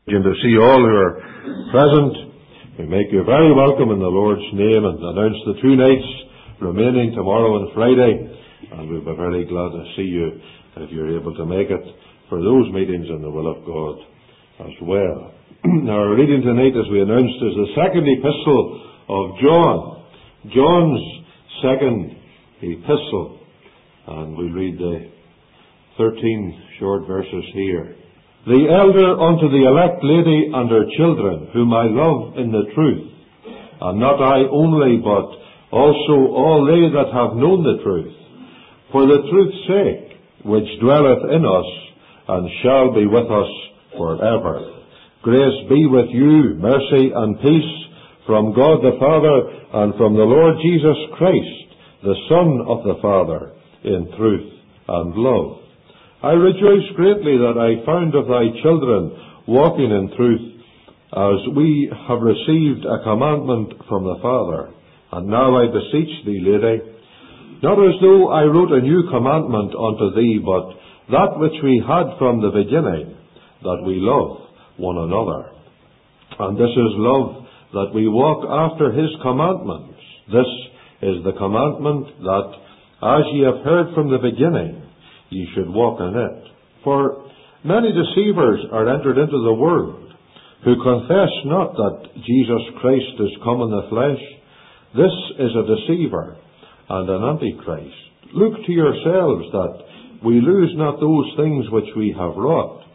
And to see all who are present, we make you very welcome in the Lord's name and announce the 2 nights remaining tomorrow and Friday. And we'll be very glad to see you if you're able to make it for those meetings in the will of God as well. Our reading tonight, as we announced, is the second epistle of John. John's second epistle. And we'll read the 13 short verses here. The elder unto the elect lady and her children, whom I love in the truth, and not I only, but also all they that have known the truth, for the truth's sake, which dwelleth in us, and shall be with us forever. Grace be with you, mercy and peace, from God the Father, and from the Lord Jesus Christ, the Son of the Father, in truth and love. I rejoice greatly that I found of thy children walking in truth, as we have received a commandment from the Father. And now I beseech thee, lady, not as though I wrote a new commandment unto thee, but that which we had from the beginning, that we love one another. And this is love, that we walk after his commandments. This is the commandment, that as ye have heard from the beginning, ye should walk in it. For many deceivers are entered into the world, who confess not that Jesus Christ is come in the flesh. This is a deceiver and an antichrist. Look to yourselves that we lose not those things which we have wrought,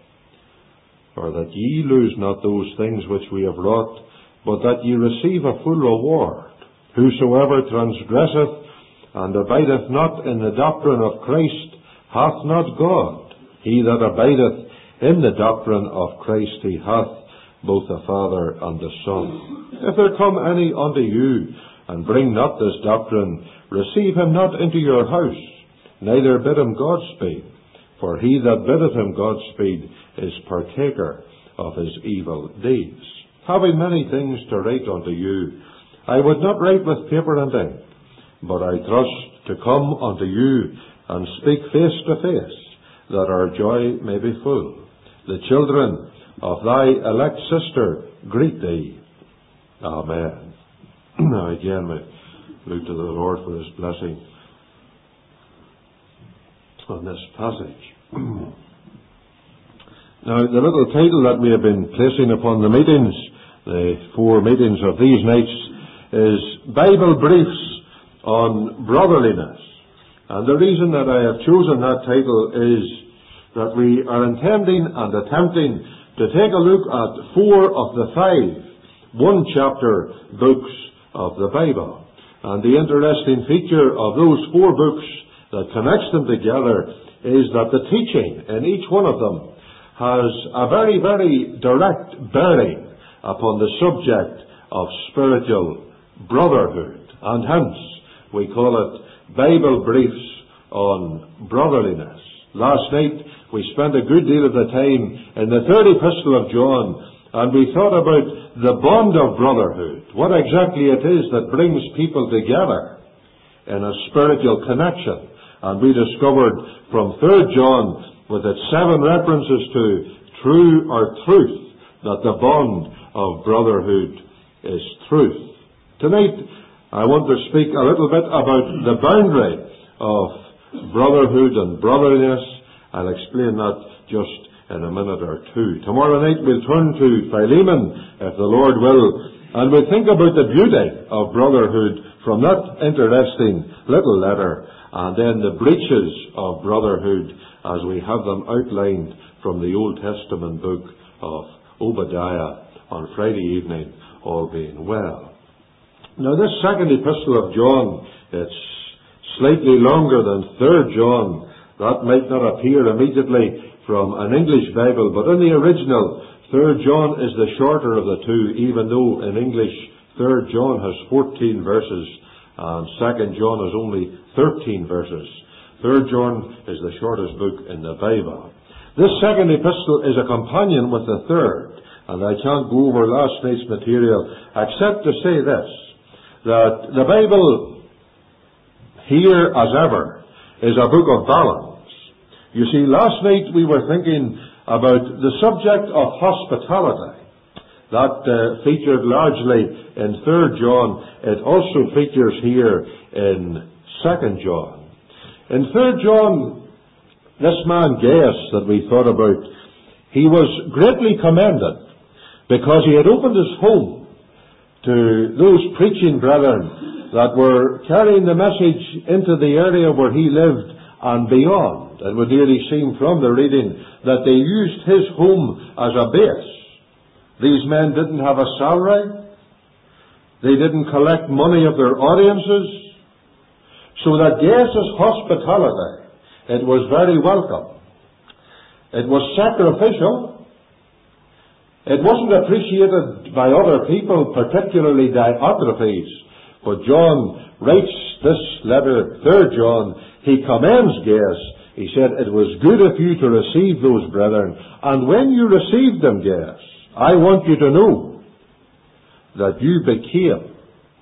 or that ye lose not those things which we have wrought, but that ye receive a full reward. Whosoever transgresseth and abideth not in the doctrine of Christ hath not God. He that abideth in the doctrine of Christ, he hath both the Father and the Son. If there come any unto you, and bring not this doctrine, receive him not into your house, neither bid him Godspeed. For he that biddeth him Godspeed is partaker of his evil deeds. Having many things to write unto you, I would not write with paper and ink, but I trust to come unto you and speak face to face, that our joy may be full. The children of thy elect sister greet thee. Amen. Now again we look to the Lord for his blessing on this passage. Now the little title that we have been placing upon the meetings, the 4 meetings of these nights, is Bible Briefs on Brotherliness. And the reason that I have chosen that title is that we are intending and attempting to take a look at 4 of the 5 one-chapter books of the Bible. And the interesting feature of those 4 books that connects them together is that the teaching in each one of them has a very, very direct bearing upon the subject of spiritual brotherhood. And hence we call it Bible Briefs on Brotherliness. Last night we spent a good deal of the time in the 3rd epistle of John, and we thought about the bond of brotherhood, what exactly it is that brings people together in a spiritual connection. And we discovered from 3rd John, with its 7 references to true or truth, that the bond of brotherhood is truth. Tonight I want to speak a little bit about the boundary of brotherhood and brotherliness. I'll explain that just in a minute or 2. Tomorrow night we'll turn to Philemon, if the Lord will, and we'll think about the beauty of brotherhood from that interesting little letter, and then the breaches of brotherhood as we have them outlined from the Old Testament book of Obadiah on Friday evening, all being well. Now this second epistle of John, it's slightly longer than 3rd John. That might not appear immediately from an English Bible, but in the original, 3rd John is the shorter of the 2, even though in English 3rd John has 14 verses and 2nd John has only 13 verses. 3rd John is the shortest book in the Bible. This second epistle is a companion with the 3rd, and I can't go over last night's material except to say this, that the Bible, here as ever, is a book of balance. You see, last night we were thinking about the subject of hospitality. That featured largely in 3 John. It also features here in 2 John. In 3 John, this man Gaius that we thought about, he was greatly commended because he had opened his home to those preaching brethren that were carrying the message into the area where he lived and beyond. It would really seem from the reading that they used his home as a base. These men didn't have a salary. They didn't collect money of their audiences. So that Gaius' hospitality, it was very welcome. It was sacrificial. It wasn't appreciated by other people, particularly Diotrephes. But John writes this letter, 3 John, he commends Gaius. He said, it was good of you to receive those brethren. And when you received them, Gaius, I want you to know that you became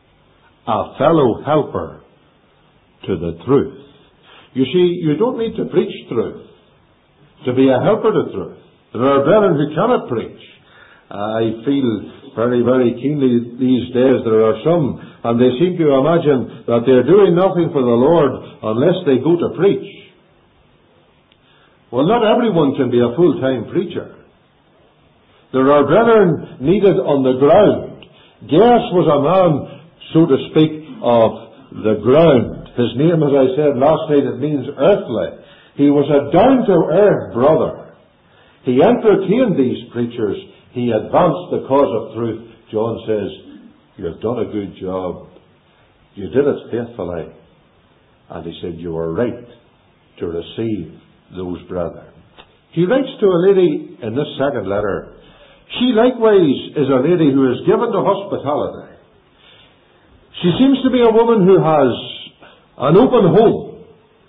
a fellow helper to the truth. You see, you don't need to preach truth to be a helper to truth. There are brethren who cannot preach. I feel very, very keenly these days there are some, and they seem to imagine that they're doing nothing for the Lord unless they go to preach. Well, not everyone can be a full-time preacher. There are brethren needed on the ground. Gaius was a man, so to speak, of the ground. His name, as I said last night, it means earthly. He was a down-to-earth brother. He entertained these preachers. He advanced the cause of truth. John says, you've done a good job. You did it faithfully. And he said, you were right to receive those brethren. He writes to a lady in this second letter. She likewise is a lady who is given to hospitality. She seems to be a woman who has an open home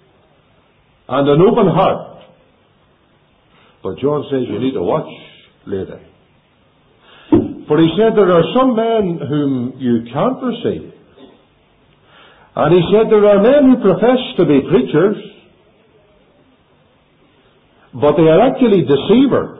and an open heart. But John says you need to watch, lady. For he said there are some men whom you can't receive. And he said there are men who profess to be preachers, but they are actually deceivers.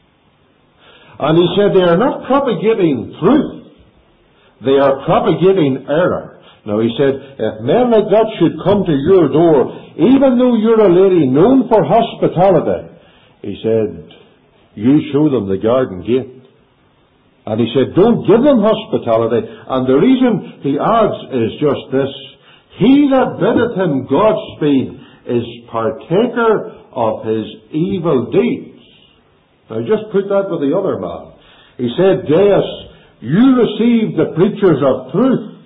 And he said they are not propagating truth. They are propagating error. Now he said, if men like that should come to your door, even though you're a lady known for hospitality, he said, you show them the garden gate. And he said, don't give them hospitality. And the reason he adds is just this. He that biddeth him Godspeed is partaker of his evil deeds. Now just put that with the other man. He said, Gaius, you received the preachers of truth.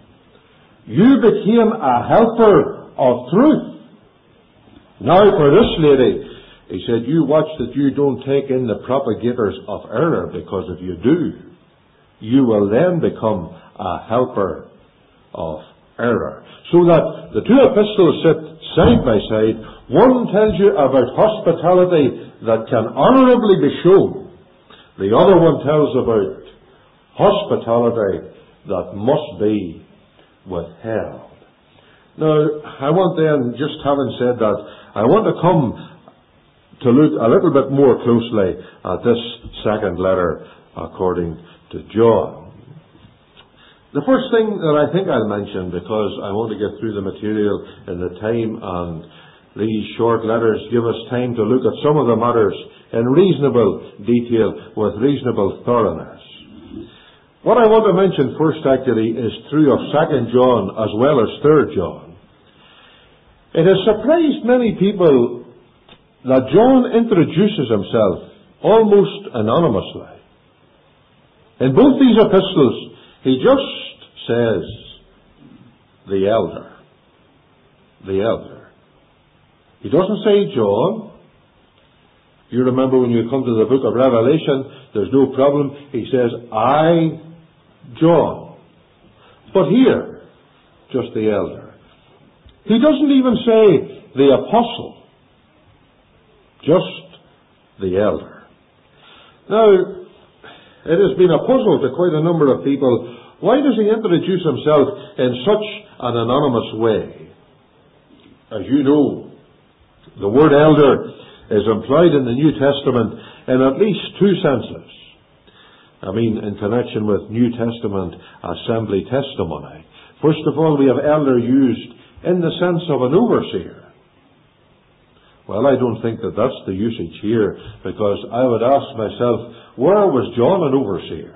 You became a helper of truth. Now for this lady, he said, you watch that you don't take in the propagators of error, because if you do, you will then become a helper of error. So that the two epistles sit side by side. One tells you about hospitality that can honourably be shown. The other one tells about hospitality that must be withheld. Now, I want then, just having said that, I want to come to look a little bit more closely at this second letter according to John. The first thing that I think I'll mention, because I want to get through the material in the time, and these short letters give us time to look at some of the matters in reasonable detail with reasonable thoroughness. What I want to mention first actually is true of 2 John as well as 3 John. It has surprised many people that John introduces himself almost anonymously. In both these epistles, he just says, the elder. The elder. He doesn't say John. You remember when you come to the book of Revelation, there's no problem. He says, I, John. But here, just the elder. He doesn't even say the apostle. Just the elder. Now, it has been a puzzle to quite a number of people. Why does he introduce himself in such an anonymous way? As you know, the word elder is employed in the New Testament in at least two senses. I mean, in connection with New Testament assembly testimony. First of all, we have elder used in the sense of an overseer. Well, I don't think that that's the usage here, because I would ask myself, where was John an overseer?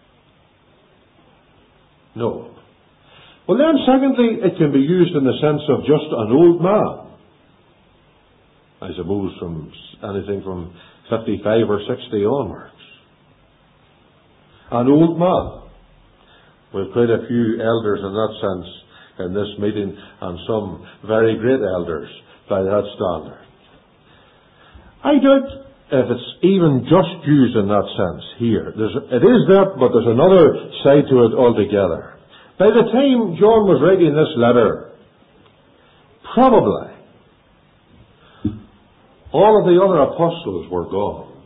No. Well then, secondly, it can be used in the sense of just an old man. I suppose from anything from 55 or 60 onwards. An old man. We've quite a few elders in that sense in this meeting, and some very great elders by that standard. I doubt if it's even just used in that sense here. It is that, but there's another side to it altogether. By the time John was writing this letter, probably all of the other apostles were gone.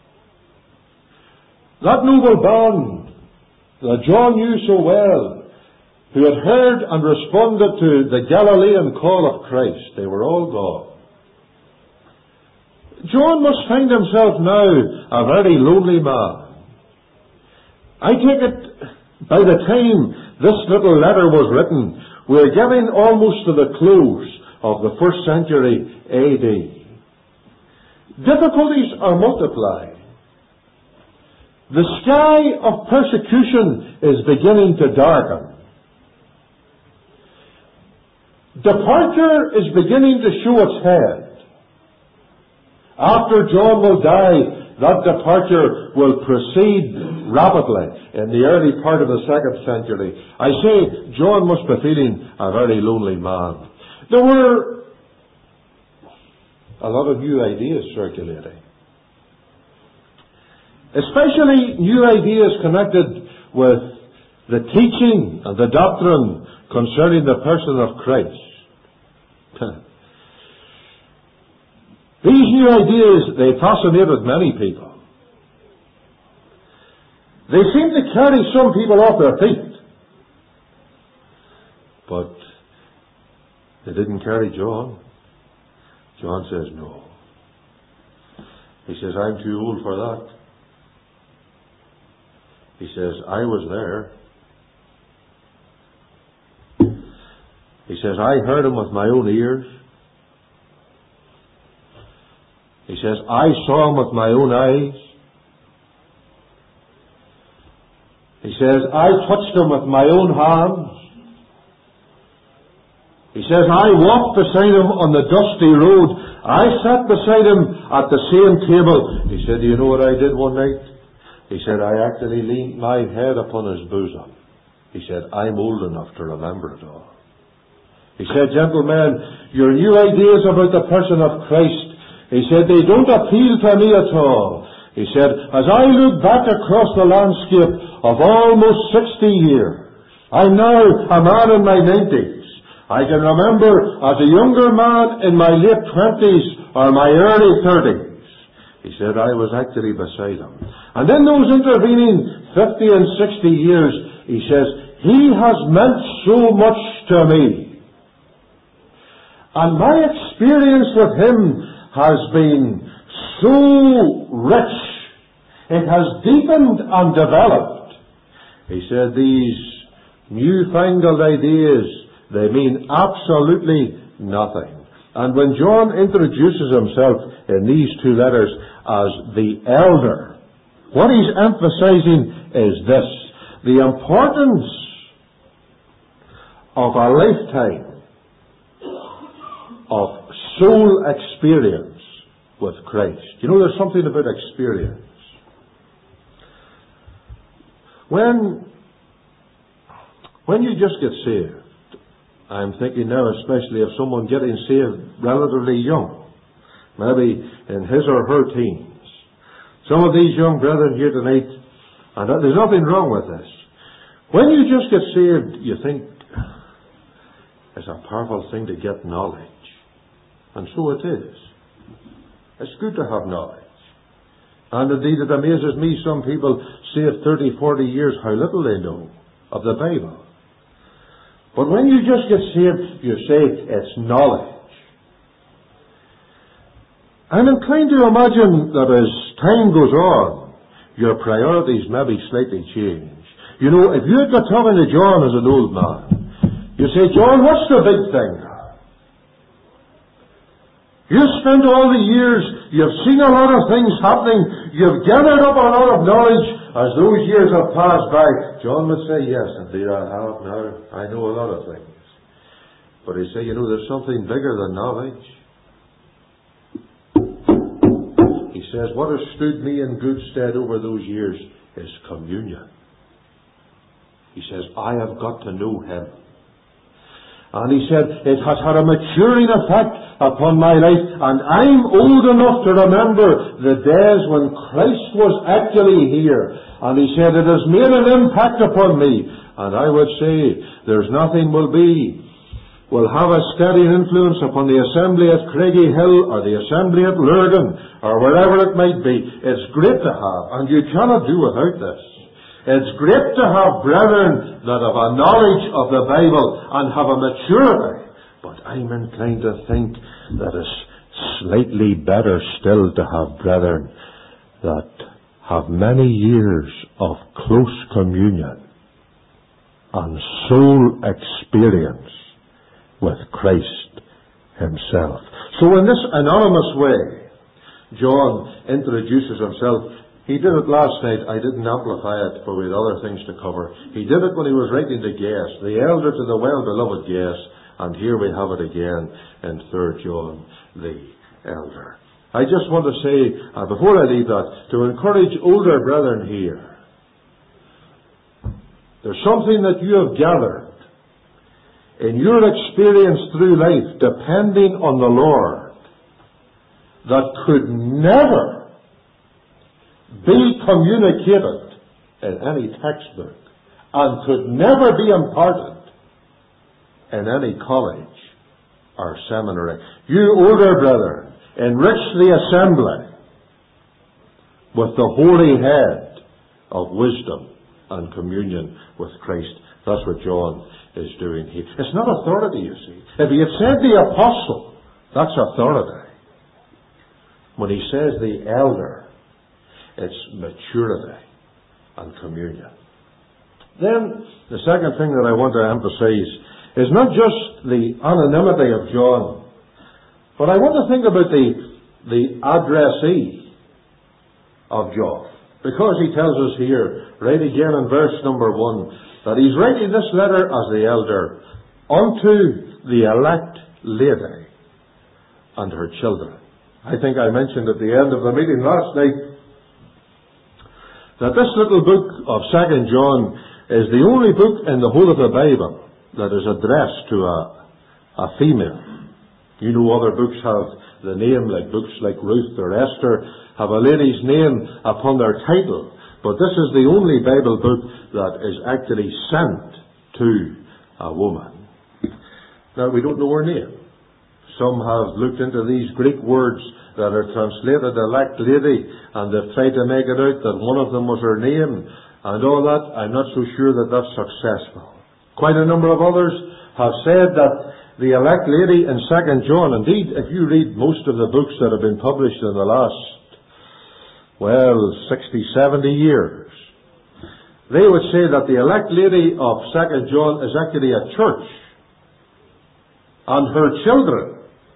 That noble band that John knew so well, who had heard and responded to the Galilean call of Christ, they were all gone. John must find himself now a very lonely man. I take it, by the time this little letter was written, we're getting almost to the close of the 1st century AD. Difficulties are multiplying. The sky of persecution is beginning to darken. Departure is beginning to show its head. After John will die, that departure will proceed rapidly in the early part of the 2nd century. I say, John must be feeling a very lonely man. There were a lot of new ideas circulating. Especially new ideas connected with the teaching and the doctrine concerning the person of Christ. These new ideas, they fascinated many people. They seem to carry some people off their feet. But they didn't carry John. John says no. He says, I'm too old for that. He says, I was there. He says, I heard him with my own ears. He says, I saw him with my own eyes. He says, I touched him with my own hands. He says, I walked beside him on the dusty road. I sat beside him at the same table. He said, do you know what I did one night? He said, I actually leaned my head upon his bosom. He said, I'm old enough to remember it all. He said, gentlemen, your new ideas about the person of Christ, he said, they don't appeal to me at all. He said, as I look back across the landscape of almost 60 years, I'm now a man in my 90s. I can remember as a younger man in my late 20s or my early 30s. He said, I was actually beside him. And in those intervening 50 and 60 years, he says, he has meant so much to me. And my experience with him has been so rich. It has deepened and developed. He said these newfangled ideas, they mean absolutely nothing. And when John introduces himself in these two letters as the elder, what he's emphasizing is this: the importance of a lifetime of soul experience with Christ. You know, there's something about experience. When you just get saved, I'm thinking now especially of someone getting saved relatively young, maybe in his or her teens. Some of these young brethren here tonight, and there's nothing wrong with this. When you just get saved, you think it's a powerful thing to get knowledge. And so it is. It's good to have knowledge. And indeed it amazes me, some people saved 30, 40 years, how little they know of the Bible. But when you just get saved, you say it's knowledge. I'm inclined to imagine that as time goes on, your priorities may be slightly changed. You know, if you had got talking to John as an old man, you say, John, what's the big thing? You've spent all the years, you've seen a lot of things happening, you've gathered up a lot of knowledge as those years have passed by. John would say, yes, indeed I have now. I know a lot of things. But he'd say, you know, there's something bigger than knowledge. He says, what has stood me in good stead over those years is communion. He says, I have got to know Him. And he said, it has had a maturing effect upon my life, and I'm old enough to remember the days when Christ was actually here. And he said, it has made an impact upon me. And I would say, there's nothing will have a steady influence upon the assembly at Craigie Hill, or the assembly at Lurgan, or wherever it might be. It's great to have, and you cannot do without this. It's great to have brethren that have a knowledge of the Bible and have a maturity. But I'm inclined to think that it's slightly better still to have brethren that have many years of close communion and soul experience with Christ Himself. So in this anonymous way, John introduces himself. He did it last night. I didn't amplify it, for we had other things to cover. He did it when he was writing to Gaius, the elder to the well-beloved Gaius, and here we have it again in 3 John, the elder. I just want to say, before I leave that, to encourage older brethren here, there's something that you have gathered in your experience through life, depending on the Lord, that could never be communicated in any textbook, and could never be imparted in any college or seminary. You older brethren, enrich the assembly with the holy head of wisdom and communion with Christ. That's what John is doing here. It's not authority, you see. If he had said the apostle, that's authority. When he says the elder, it's maturity and communion. Then, the second thing that I want to emphasize is not just the anonymity of John, but I want to think about the addressee of John. Because he tells us here, right again in verse number 1, that he's writing this letter as the elder unto the elect lady and her children. I think I mentioned at the end of the meeting last night that this little book of 2 John is the only book in the whole of the Bible that is addressed to a female. You know, other books have the name, like books like Ruth or Esther, have a lady's name upon their title. But this is the only Bible book that is actually sent to a woman. Now, we don't know her name. Some have looked into these Greek words that are translated elect lady, and they've tried to make it out that one of them was her name, and all that. I'm not so sure that that's successful. Quite a number of others have said that the elect lady in 2 John, indeed, if you read most of the books that have been published in the last, 60, 70 years, they would say that the elect lady of 2 John is actually a church, and her children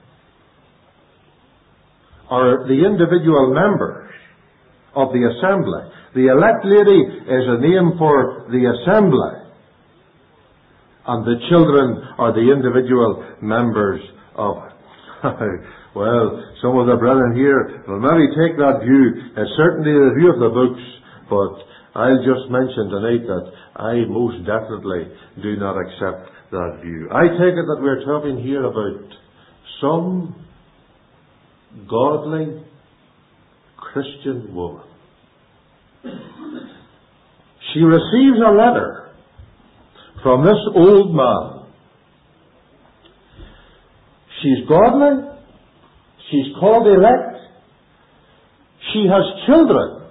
are the individual members of the assembly. The elect lady is a name for the assembly, and the children are the individual members of it. Well, some of the brethren here will maybe take that view. It's certainly the view of the books, but I'll just mention tonight that I most definitely do not accept that view. I take it that we're talking here about some godly Christian woman. She receives a letter from this old man. She's godly. She's called elect. She has children.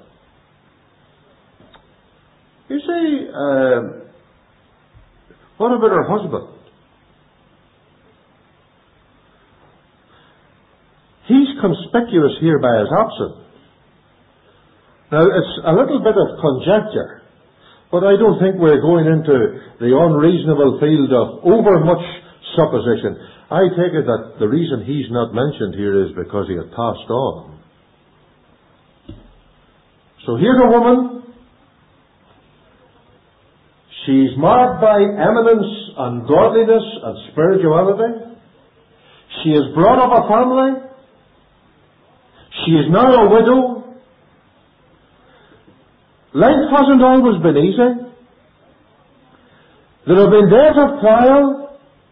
You say, what about her husband? He's conspicuous here by his absence. Now, it's a little bit of conjecture, but I don't think we're going into the unreasonable field of overmuch supposition. I take it that the reason he's not mentioned here is because he had passed on. So here's a woman. She's marked by eminence and godliness and spirituality. She has brought up a family. She is now a widow. Life hasn't always been easy. There have been days of trial.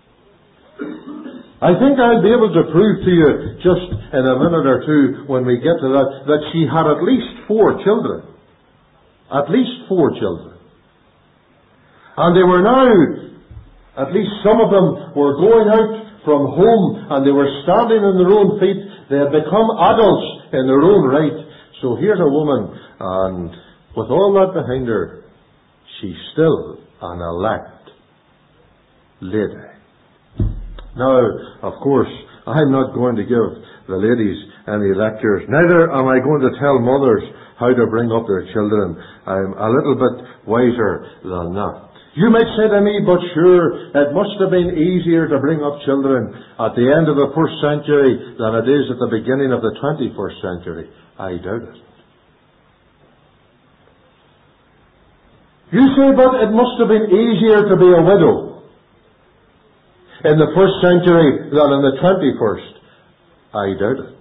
I think I'll be able to prove to you just in a minute or two when we get to that she had at least 4 children. At least 4 children. And they were now, at least some of them were going out from home and they were standing on their own feet. They had become adults in their own right. So here's a woman, and with all that behind her, she's still an elect lady. Now, of course, I'm not going to give the ladies any lectures. Neither am I going to tell mothers how to bring up their children. I'm a little bit wiser than that. You might say to me, but sure, it must have been easier to bring up children at the end of the 1st century than it is at the beginning of the 21st century. I doubt it. You say, but it must have been easier to be a widow in the 1st century than in the 21st. I doubt it.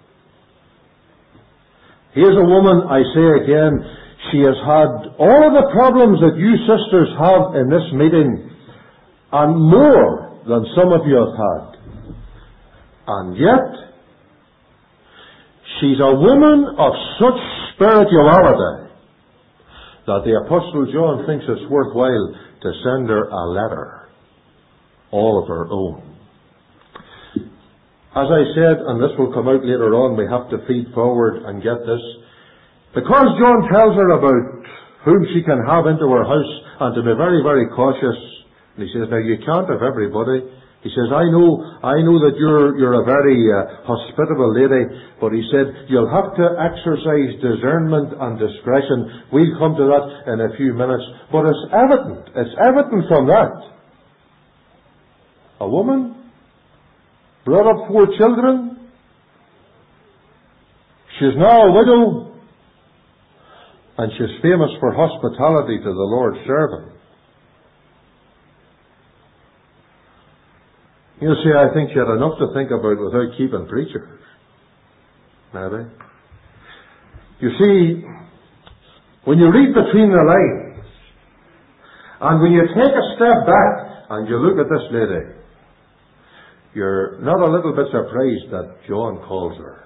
Here's a woman, I say again, she has had all of the problems that you sisters have in this meeting, and more than some of you have had. And yet, she's a woman of such spirituality that the Apostle John thinks it's worthwhile to send her a letter, all of her own. As I said, and this will come out later on, we have to feed forward and get this. Because John tells her about whom she can have into her house and to be very, very cautious. And he says, now you can't have everybody. He says, I know that you're a very hospitable lady, but he said, you'll have to exercise discernment and discretion. We'll come to that in a few minutes. But it's evident from that. A woman brought up 4 children. She's now a widow. And she's famous for hospitality to the Lord's servant. You see, I think she had enough to think about without keeping preachers. Maybe. You see, when you read between the lines, and when you take a step back and you look at this lady, you're not a little bit surprised that John calls her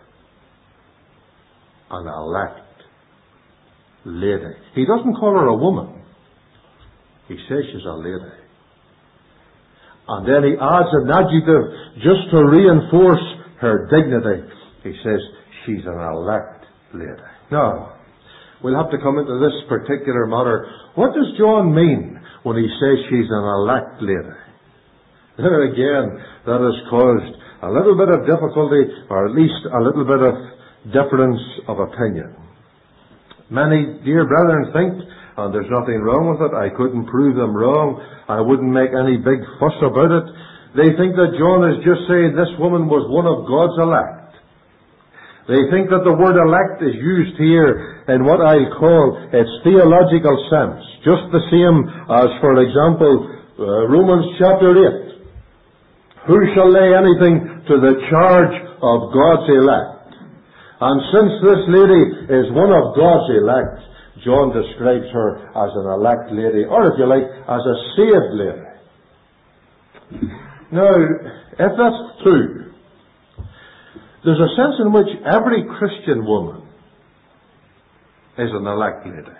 an elect lady. He doesn't call her a woman. He says she's a lady. And then he adds an adjective just to reinforce her dignity. He says she's an elect lady. Now, we'll have to come into this particular matter. What does John mean when he says she's an elect lady? There again, that has caused a little bit of difficulty, or at least a little bit of difference of opinion. Many dear brethren think, and there's nothing wrong with it, I couldn't prove them wrong, I wouldn't make any big fuss about it. They think that John is just saying this woman was one of God's elect. They think that the word elect is used here in what I call its theological sense, just the same as, for example, Romans chapter 8. Who shall lay anything to the charge of God's elect? And since this lady is one of God's elect, John describes her as an elect lady, or if you like, as a saved lady. Now, if that's true, there's a sense in which every Christian woman is an elect lady.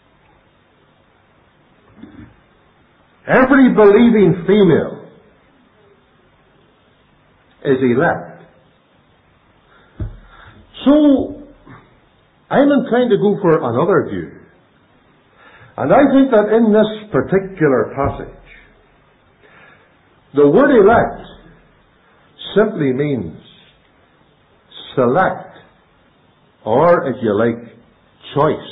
Every believing female is elect. So, I'm inclined to go for another view. And I think that in this particular passage, the word elect simply means select, or if you like, choice.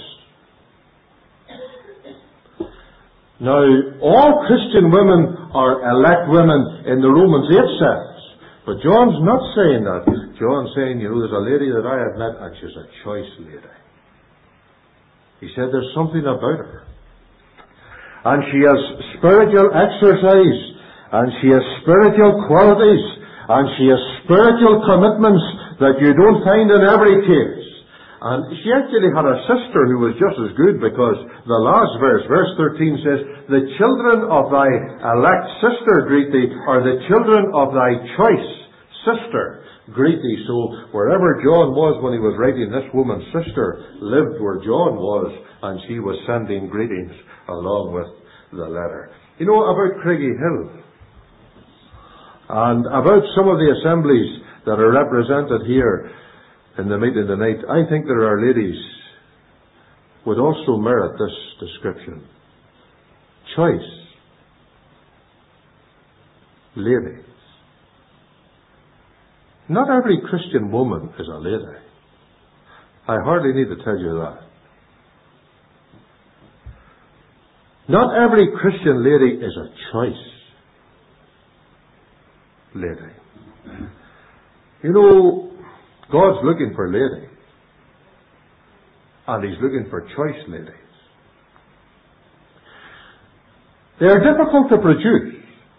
Now, all Christian women are elect women in the Romans 8 sense. But John's not saying that. John's saying, there's a lady that I have met and she's a choice lady. He said there's something about her. And she has spiritual exercise, and she has spiritual qualities, and she has spiritual commitments that you don't find in every case. And she actually had a sister who was just as good, because the last verse, verse 13 says, the children of thy elect sister greet thee, or the children of thy choice sister greet thee. So wherever John was when he was writing, this woman's sister lived where John was, and she was sending greetings along with the letter. About Craigie Hill, and about some of the assemblies that are represented here in the meeting tonight, I think there are ladies would also merit this description. Choice ladies. Not every Christian woman is a lady. I hardly need to tell you that. Not every Christian lady is a choice lady. God's looking for ladies. And He's looking for choice ladies. They are difficult to produce.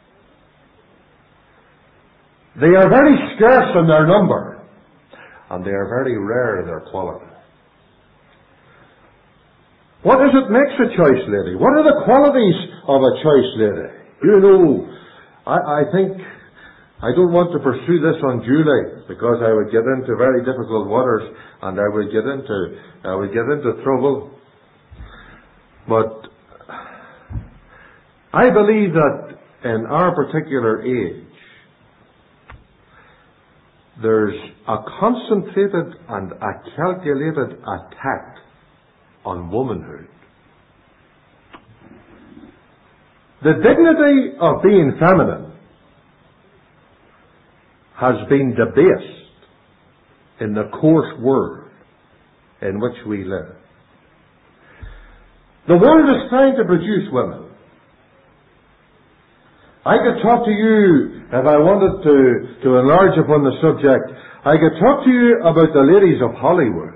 They are very scarce in their number. And they are very rare in their quality. What is it makes a choice lady? What are the qualities of a choice lady? I think I don't want to pursue this unduly, because I would get into very difficult waters, and I would get into trouble. But I believe that in our particular age, there's a concentrated and a calculated attack on womanhood. The dignity of being feminine has been debased in the coarse world in which we live. The world is trying to produce women. I could talk to you, if I wanted to enlarge upon the subject, I could talk to you about the ladies of Hollywood.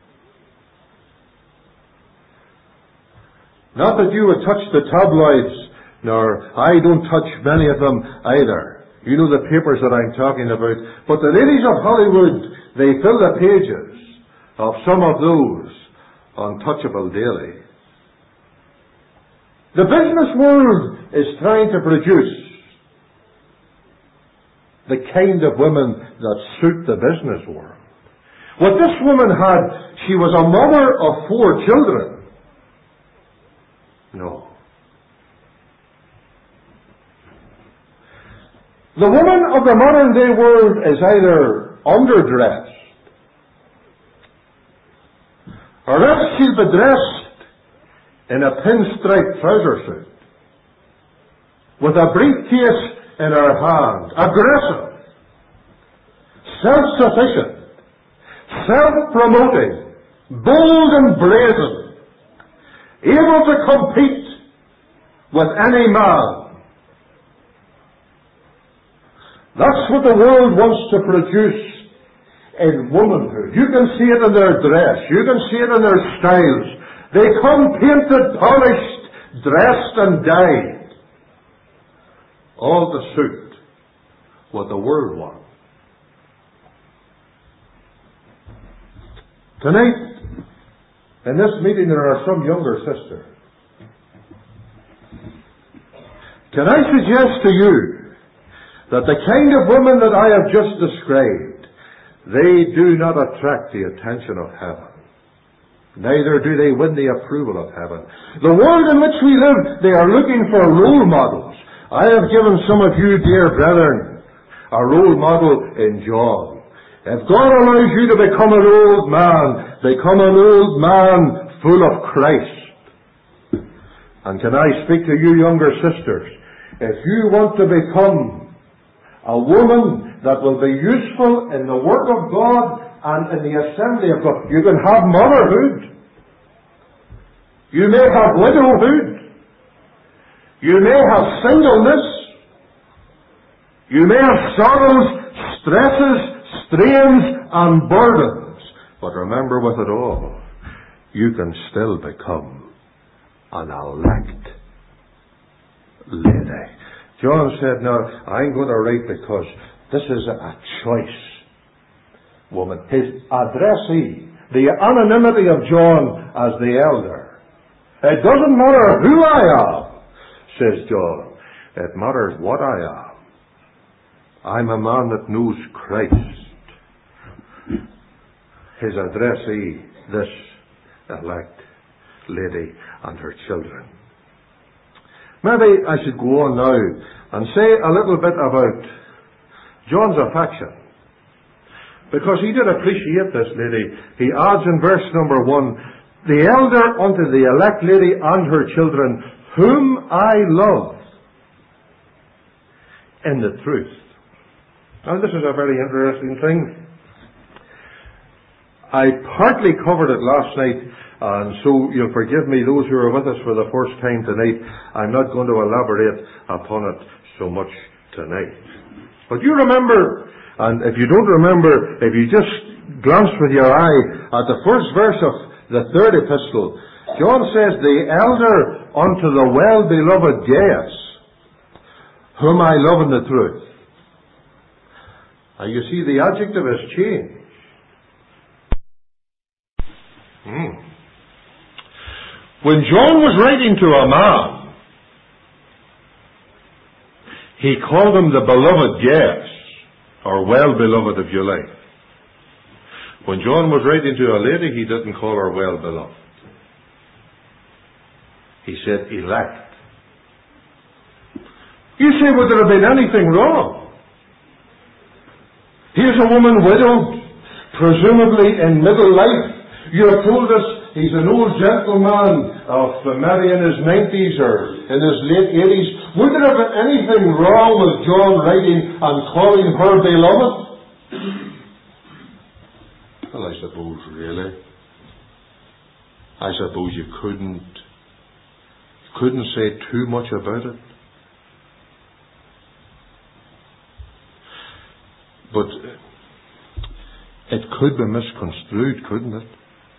Not that you would touch the tabloids, nor I don't touch many of them either. You know the papers that I'm talking about. But the ladies of Hollywood, they fill the pages of some of those untouchable daily. The business world is trying to produce the kind of women that suit the business world. What this woman had, she was a mother of 4 children. No. The woman of the modern day world is either underdressed, or else she'll be dressed in a pinstripe trouser suit, with a briefcase in her hand, aggressive, self-sufficient, self-promoting, bold and brazen, able to compete with any man. That's what the world wants to produce in womanhood. You can see it in their dress. You can see it in their styles. They come painted, polished, dressed and dyed, all to suit what the world wants. Tonight, in this meeting, there are some younger sisters. Can I suggest to you that the kind of women that I have just described, they do not attract the attention of heaven. Neither do they win the approval of heaven. The world in which we live, they are looking for role models. I have given some of you, dear brethren, a role model in John. If God allows you to become an old man, become an old man full of Christ. And can I speak to you younger sisters? If you want to become a woman that will be useful in the work of God, and in the assembly of God. You can have motherhood. You may have widowhood. You may have singleness. You may have sorrows, stresses, strains, and burdens. But remember, with it all, you can still become an elect lady. John said, "Now, I'm going to write because this is a choice woman." His addressee, the anonymity of John as the elder. It doesn't matter who I am, says John. It matters what I am. I'm a man that knows Christ. His addressee, this elect lady and her children. Maybe I should go on now and say a little bit about John's affection. Because he did appreciate this lady. He adds in verse number 1, "The elder unto the elect lady and her children, whom I love in the truth." Now this is a very interesting thing. I partly covered it last night, and so you'll forgive me, those who are with us for the first time tonight. I'm not going to elaborate upon it so much tonight. But you remember, and if you don't remember, if you just glance with your eye at the first verse of the third epistle, John says, "The elder unto the well-beloved Gaius, whom I love in the truth." And you see, the adjective has changed. When John was writing to a man, he called him the beloved Gaius, or well-beloved if you like. When John was writing to a lady, he didn't call her well-beloved. He said elect. You say, would there have been anything wrong? Here's a woman widowed, presumably in middle life. You have told us he's an old gentleman of maybe in his 90s or in his late 80s. Would there have been anything wrong with John writing and calling her beloved? Well, I suppose really. I suppose you couldn't say too much about it. But it could be misconstrued, couldn't it?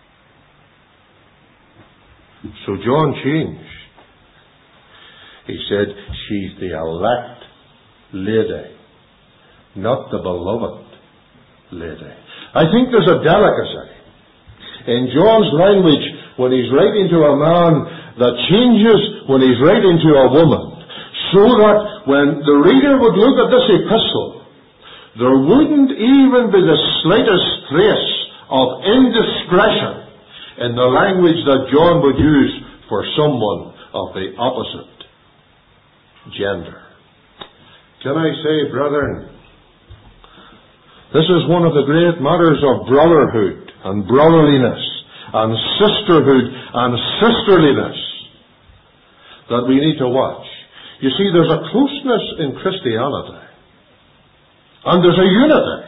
So John changed. He said, "She's the elect lady, not the beloved lady." I think there's a delicacy in John's language when he's writing to a man that changes when he's writing to a woman, so that when the reader would look at this epistle, there wouldn't even be the slightest trace of indiscretion in the language that John would use for someone of the opposite gender. Can I say, brethren, this is one of the great matters of brotherhood and brotherliness and sisterhood and sisterliness that we need to watch. You see, there's a closeness in Christianity. And there's a unity.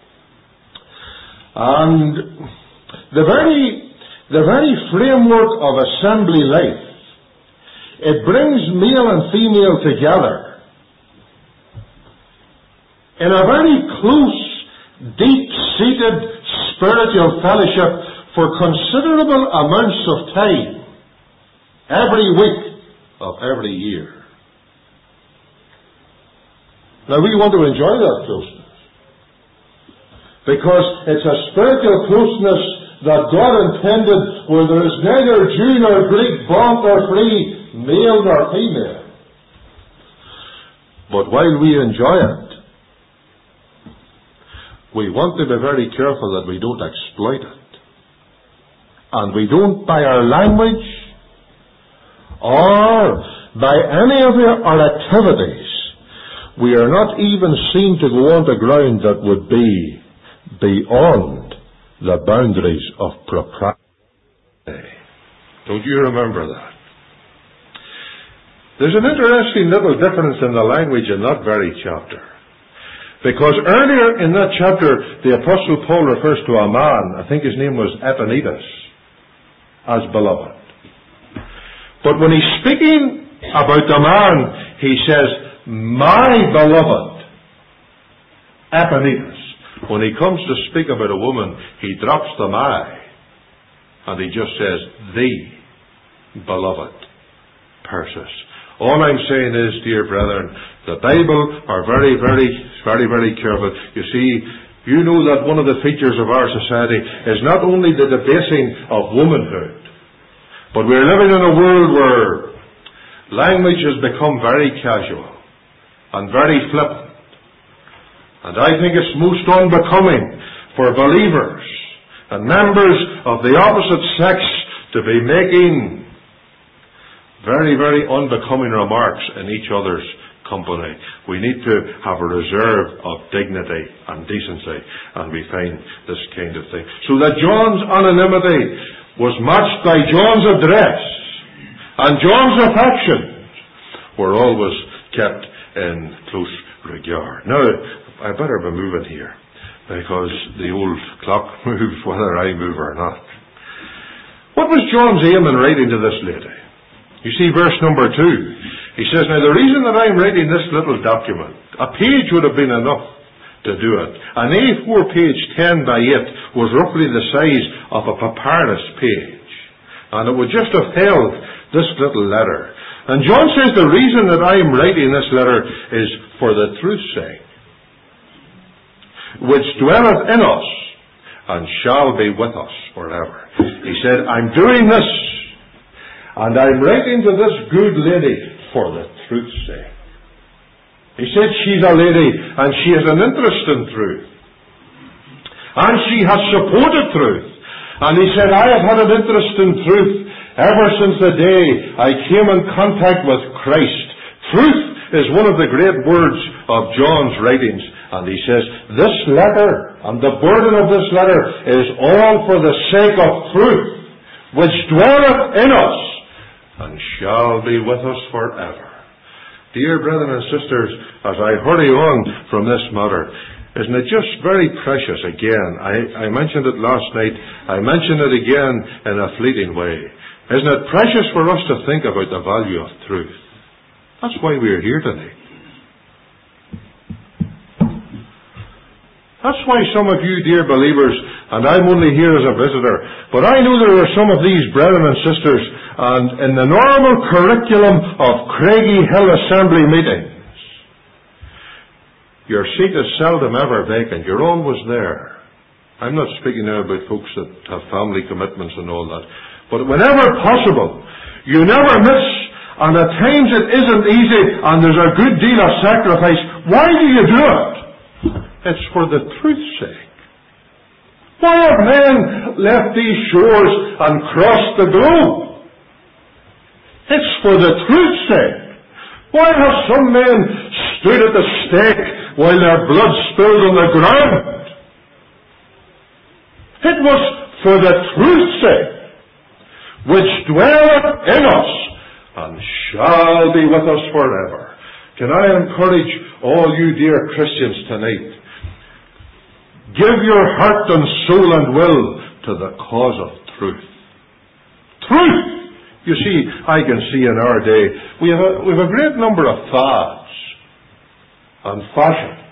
And the very framework of assembly life, it brings male and female together in a very close, deep-seated spiritual fellowship for considerable amounts of time, every week of every year. Now we want to enjoy that closeness, because it's a spiritual closeness that God intended, where there is neither Jew nor Greek, bond nor free, male nor female. But while we enjoy it, we want to be very careful that we don't exploit it. And we don't, by our language or by any of our activities, we are not even seen to go on to ground that would be beyond the boundaries of propriety. Don't you remember that? There's an interesting little difference in the language in that very chapter. Because earlier in that chapter, the Apostle Paul refers to a man, I think his name was Epaphras, as beloved. But when he's speaking about the man, he says, my beloved Epaphras. When he comes to speak about a woman, he drops the my, and he just says, the beloved Persis. All I'm saying is, dear brethren, the Bible are very, very, very, very careful. You see, you know that one of the features of our society is not only the debasing of womanhood, but we're living in a world where language has become very casual and very flippant. And I think it's most unbecoming for believers and members of the opposite sex to be making very, very unbecoming remarks in each other's company. We need to have a reserve of dignity and decency, and we find this kind of thing. So that John's anonymity was matched by John's address, and John's affections were always kept in close regard. Now, I better be moving here, because the old clock moves whether I move or not. What was John's aim in writing to this lady? You see verse number 2. He says, now the reason that I'm writing this little document, a page would have been enough to do it. An A4 page 10 by 8 was roughly the size of a papyrus page. And it would just have held this little letter. And John says the reason that I'm writing this letter is for the truth's sake, which dwelleth in us and shall be with us forever. He said, I'm doing this, and I'm writing to this good lady for the truth's sake. He said she's a lady, and she has an interest in truth. And she has supported truth. And he said, I have had an interest in truth ever since the day I came in contact with Christ. Truth is one of the great words of John's writings. And he says, this letter, and the burden of this letter, is all for the sake of truth, which dwelleth in us, and shall be with us forever. Dear brethren and sisters, as I hurry on from this matter, isn't it just very precious again? I mentioned it last night. I mention it again in a fleeting way. Isn't it precious for us to think about the value of truth? That's why we're here tonight. That's why some of you, dear believers, and I'm only here as a visitor, but I know there are some of these brethren and sisters, and in the normal curriculum of Craigie Hill Assembly meetings, your seat is seldom ever vacant. You're always there. I'm not speaking now about folks that have family commitments and all that, but whenever possible, you never miss, and at times it isn't easy, and there's a good deal of sacrifice. Why do you do it? It's for the truth's sake. Why have men left these shores and crossed the globe? It's for the truth's sake. Why have some men stood at the stake while their blood spilled on the ground? It was for the truth's sake, which dwelleth in us and shall be with us forever. Can I encourage all you dear Christians tonight? Give your heart and soul and will to the cause of truth. Truth! You see, I can see in our day, we have a great number of fads and fashions.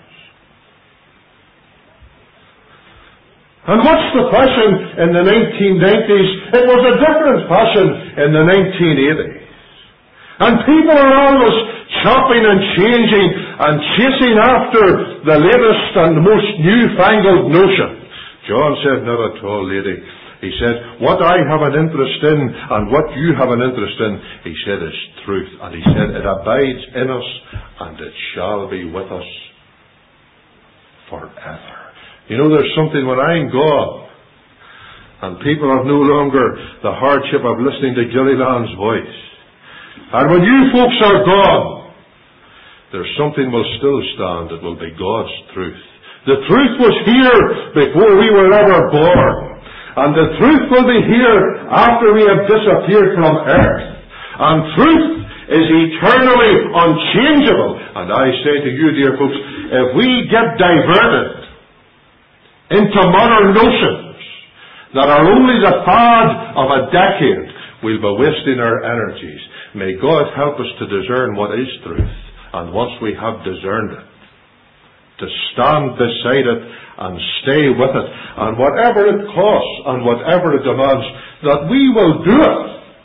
And what's the fashion in the 1990s? It was a different fashion in the 1980s. And people are always chopping and changing and chasing after the latest and most newfangled notion. John said, not at all, lady. He said, what I have an interest in and what you have an interest in, he said, is truth. And he said, it abides in us and it shall be with us forever. You know, there's something when I'm gone and people have no longer the hardship of listening to Gilliland's voice. And when you folks are gone, there's something will still stand. It will be God's truth. The truth was here before we were ever born. And the truth will be here after we have disappeared from earth. And truth is eternally unchangeable. And I say to you, dear folks, if we get diverted into modern notions that are only the fad of a decade, we'll be wasting our energies. May God help us to discern what is truth. And once we have discerned it, to stand beside it and stay with it. And whatever it costs and whatever it demands, that we will do it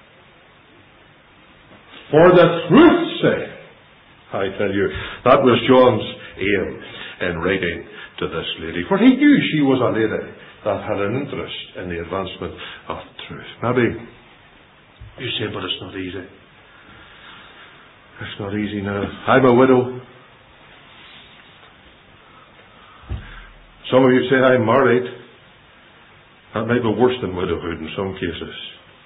for the truth's sake. I tell you, that was John's aim in writing to this lady. For he knew she was a lady that had an interest in the advancement of truth. Maybe you say, but it's not easy. It's not easy now. I'm a widow. Some of you say I'm married. That may be worse than widowhood in some cases.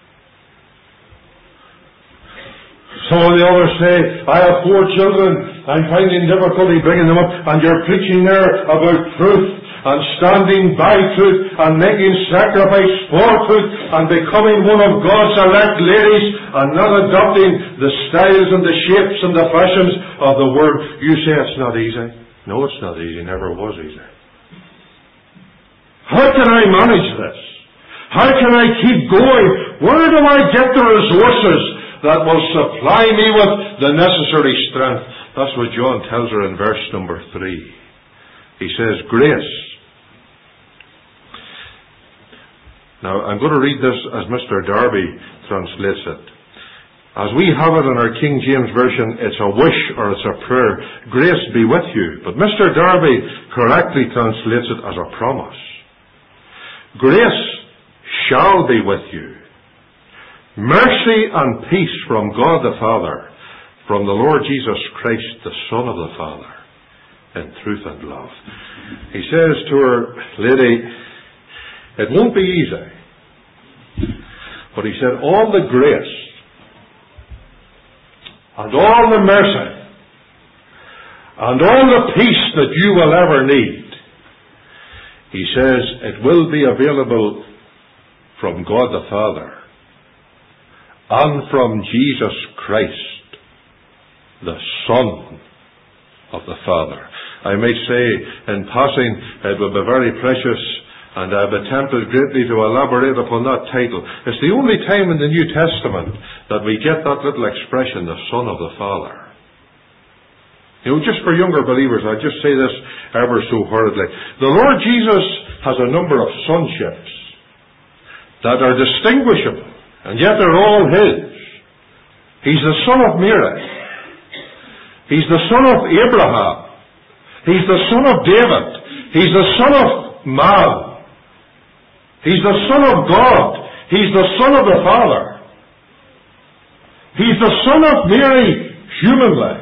Some of the others say, I have 4 children. I'm finding difficulty bringing them up. And you're preaching there about truth and standing by truth and making sacrifice for truth and becoming one of God's elect ladies and not adopting the styles and the shapes and the fashions of the world. You say it's not easy. No, it's not easy. Never was easy. How can I manage this? How can I keep going? Where do I get the resources that will supply me with the necessary strength? That's what John tells her in verse number 3. He says, grace. Now, I'm going to read this as Mr. Darby translates it. As we have it in our King James Version, it's a wish or it's a prayer. Grace be with you. But Mr. Darby correctly translates it as a promise. Grace shall be with you. Mercy and peace from God the Father, from the Lord Jesus Christ, the Son of the Father, in truth and love. He says to her, lady, it won't be easy. But he said, all the grace and all the mercy and all the peace that you will ever need, he says, it will be available from God the Father and from Jesus Christ, the Son of the Father. I may say in passing, it will be very precious, and I've attempted greatly to elaborate upon that title. It's the only time in the New Testament that we get that little expression, the Son of the Father. You know, just for younger believers, I just say this ever so hurriedly. The Lord Jesus has a number of sonships that are distinguishable, and yet they're all His. He's the son of Mary. He's the son of Abraham. He's the son of David. He's the son of man. He's the son of God. He's the son of the Father. He's the son of Mary humanly.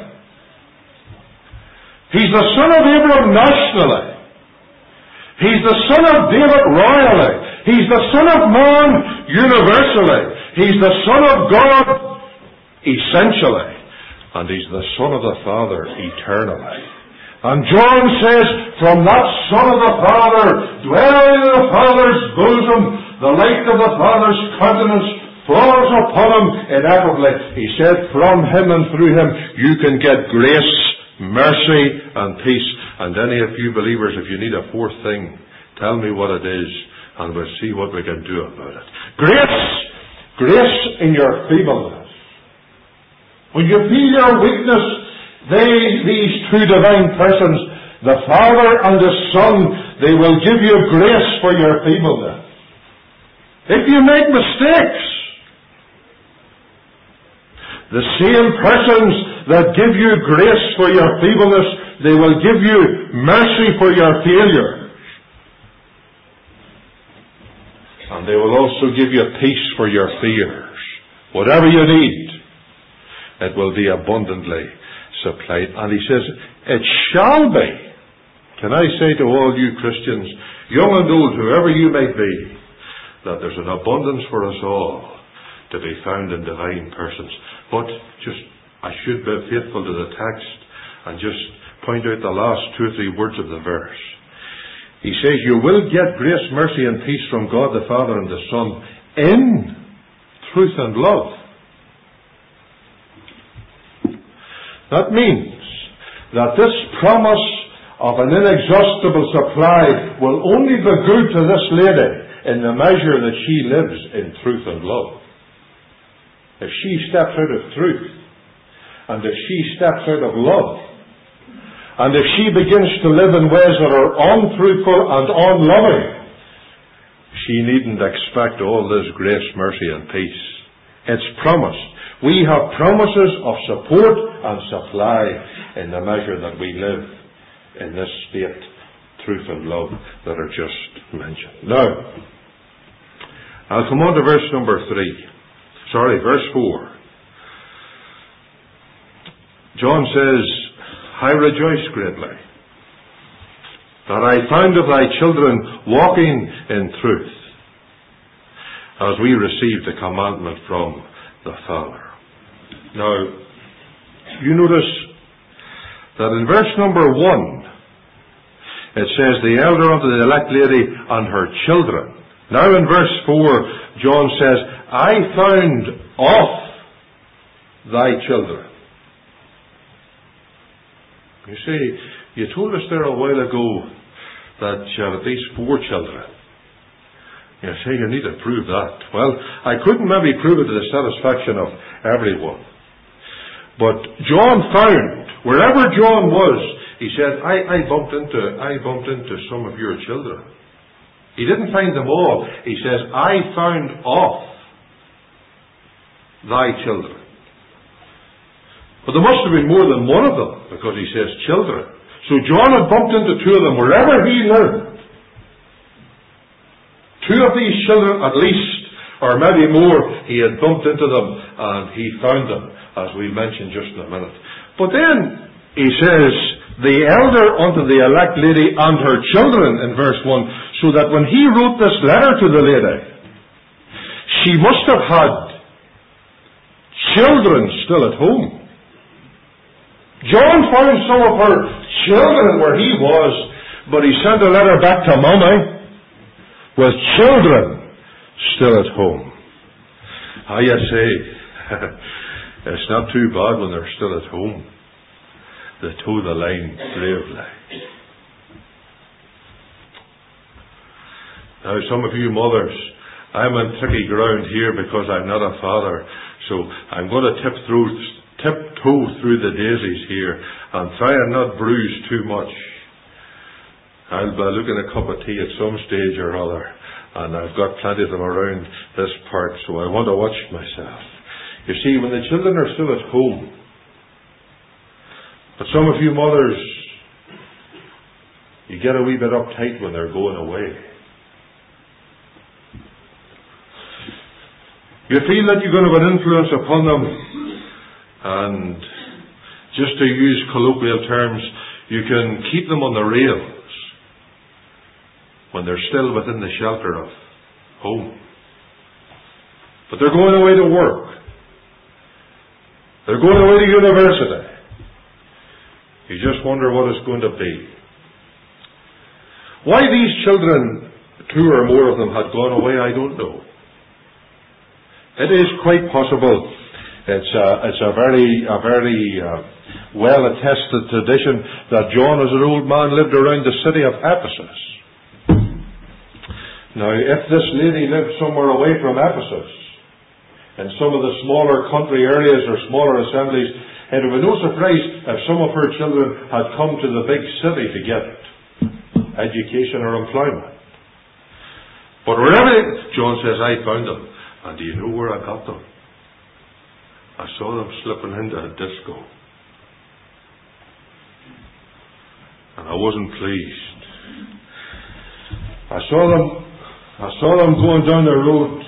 He's the son of Abraham nationally. He's the son of David royally. He's the son of man universally. He's the son of God essentially. And He's the son of the Father eternally. And John says, from that Son of the Father, dwelling in the Father's bosom, the light of the Father's countenance falls upon Him ineffably. He said, from Him and through Him, you can get grace, mercy, and peace. And any of you believers, if you need a fourth thing, tell me what it is, and we'll see what we can do about it. Grace! Grace in your feebleness. When you feel your weakness, these two divine persons, the Father and the Son, they will give you grace for your feebleness. If you make mistakes, the same persons that give you grace for your feebleness, they will give you mercy for your failures. And they will also give you peace for your fears. Whatever you need, it will be abundantly supplied. And he says, it shall be. Can I say to all you Christians, young and old, whoever you may be, that there's an abundance for us all to be found in divine persons. But I should be faithful to the text and just point out the last 2 or 3 words of the verse. He says, you will get grace, mercy, and peace from God the Father and the Son in truth and love. That means that this promise of an inexhaustible supply will only be good to this lady in the measure that she lives in truth and love. If she steps out of truth, and if she steps out of love, and if she begins to live in ways that are untruthful and unloving, she needn't expect all this grace, mercy and peace. It's promised. We have promises of support and supply in the measure that we live in this state, truth and love, that are just mentioned. Now, I'll come on to verse 4. John says, I rejoice greatly that I found of thy children walking in truth, as we received the commandment from the Father. Now, you notice that in verse 1, it says, the elder unto the elect lady and her children. Now in verse 4, John says, I found of thy children. You see, you told us there a while ago that you have at least 4 children. You say you need to prove that. Well, I couldn't maybe prove it to the satisfaction of everyone. But John found, wherever John was, he said, I bumped into some of your children. He didn't find them all. He says, I found of thy children. But there must have been more than one of them, because he says children. So John had bumped into 2 of them wherever he lived. 2 of these children at least, or maybe more, he had bumped into them and he found them, as we mentioned just in a minute. But then he says, the elder unto the elect lady and her children in verse 1, so that when he wrote this letter to the lady, she must have had children still at home. John found some of her children where he was, but he sent a letter back to Mommy with children still at home. You say, it's not too bad when they're still at home. They toe the line bravely. Now, some of you mothers, I'm on tricky ground here because I'm not a father, so I'm going to tiptoe through the daisies here and try and not bruise too much. I'll be looking a cup of tea at some stage or other, and I've got plenty of them around this part, so I want to watch myself. You see, when the children are still at home, but some of you mothers, you get a wee bit uptight when they're going away. You feel that you're going to have an influence upon them, and just to use colloquial terms, you can keep them on the rails when they're still within the shelter of home. But they're going away to work. They're going away to university. You just wonder what it's going to be. Why these children, 2 or more of them, had gone away, I don't know. It is quite possible. It's a very well attested tradition that John, as an old man, lived around the city of Ephesus. Now, if this lady lived somewhere away from Ephesus, in some of the smaller country areas or smaller assemblies, it would be no surprise if some of her children had come to the big city to get education or employment. But wherever, John says, I found them. And do you know where I got them? I saw them slipping into a disco. And I wasn't pleased. I saw them going down the road.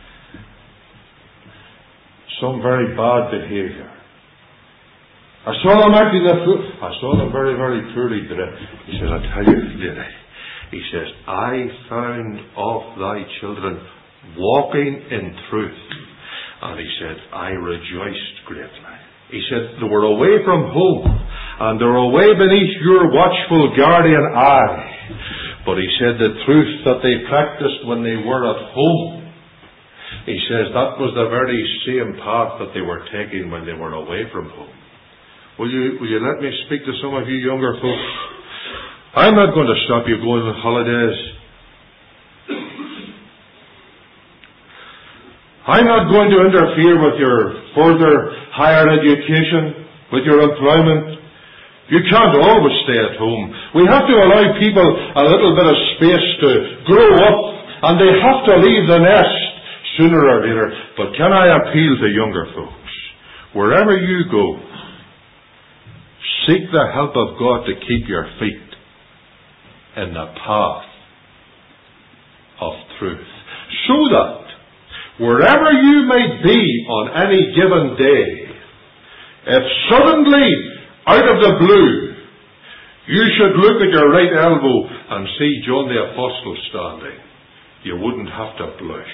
Some very bad behaviour. I saw them acting I saw them very, very poorly dressed. He says, I tell you, lady, he says, I found of thy children walking in truth. And he said, I rejoiced greatly. He said, they were away from home, and they were away beneath your watchful guardian eye. But he said, the truth that they practiced when they were at home, he says, that was the very same path that they were taking when they were away from home. Will you let me speak to some of you younger folks? I'm not going to stop you going on holidays. I'm not going to interfere with your further higher education, with your employment. You can't always stay at home. We have to allow people a little bit of space to grow up, and they have to leave the nest sooner or later. But can I appeal to younger folks? Wherever you go, seek the help of God to keep your feet in the path of truth, so that wherever you may be on any given day, if suddenly, out of the blue, you should look at your right elbow and see John the Apostle standing, you wouldn't have to blush.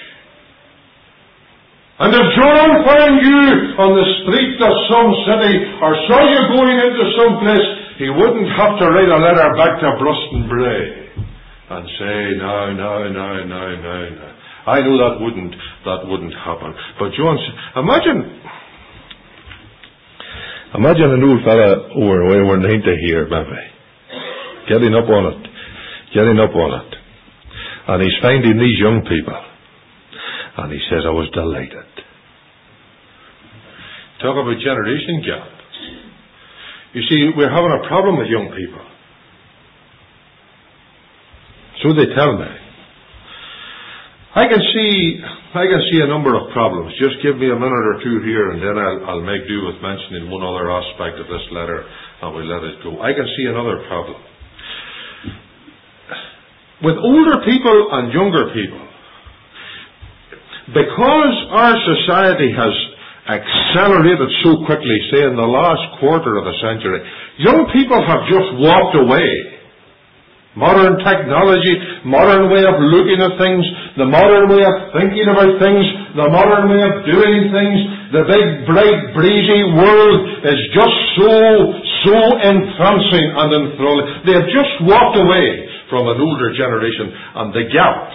And if John found you on the street of some city, or saw you going into some place, he wouldn't have to write a letter back to Bruston Bray and say, no. I know that wouldn't happen. But John, imagine an old fella over 90 here, maybe, getting up on it, and he's finding these young people, and he says, I was delighted. Talk about generation gap. You see, we're having a problem with young people. So they tell me. I can see a number of problems. Just give me a minute or two here, and then I'll make do with mentioning one other aspect of this letter, and we'll let it go. I can see another problem. With older people and younger people, because our society has accelerated so quickly, say in the last quarter of a century, young people have just walked away. Modern technology, modern way of looking at things, the modern way of thinking about things, the modern way of doing things, the big, bright, breezy world is just so entrancing and enthralling. They have just walked away from an older generation, and the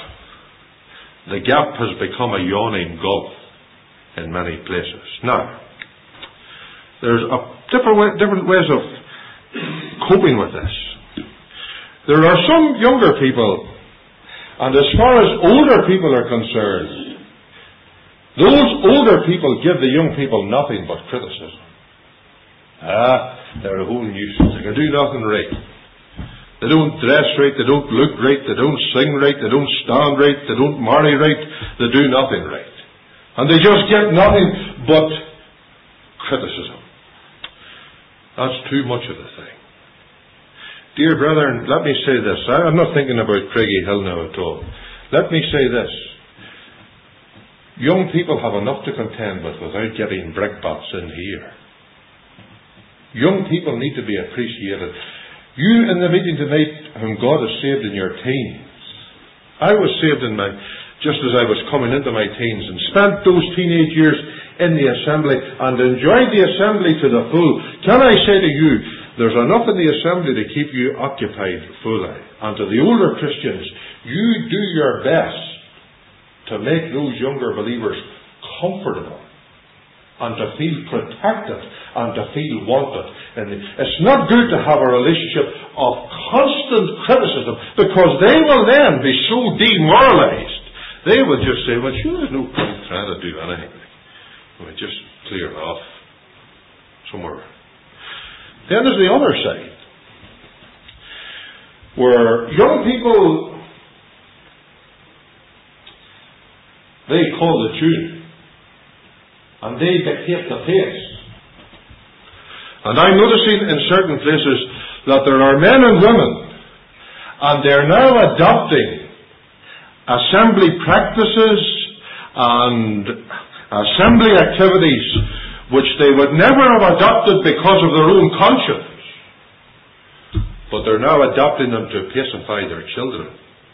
gap has become a yawning gulf in many places. Now, there's different ways of coping with this. There are some younger people, and as far as older people are concerned, those older people give the young people nothing but criticism. They're a whole nuisance. They can do nothing right. They don't dress right, they don't look right, they don't sing right, they don't stand right, they don't marry right, they do nothing right. And they just get nothing but criticism. That's too much of the thing. Dear brethren, let me say this. I'm not thinking about Craigie Hill now at all. Let me say this. Young people have enough to contend with without getting brickbats in here. Young people need to be appreciated. You in the meeting tonight whom God has saved in your teens. I was saved just as I was coming into my teens, and spent those teenage years in the assembly and enjoyed the assembly to the full. Can I say to you, there's enough in the assembly to keep you occupied fully. And to the older Christians, you do your best to make those younger believers comfortable and to feel protected and to feel wanted. And it's not good to have a relationship of constant criticism, because they will then be so demoralized. They will just say, well, sure, there's no point trying to do anything. We'll just clear it off somewhere. Then there's the other side, where young people, they call the tune, and they dictate the pace. And I'm noticing in certain places that there are men and women, and they're now adopting assembly practices and assembly activities which they would never have adopted because of their own conscience. But they're now adopting them to pacify their children.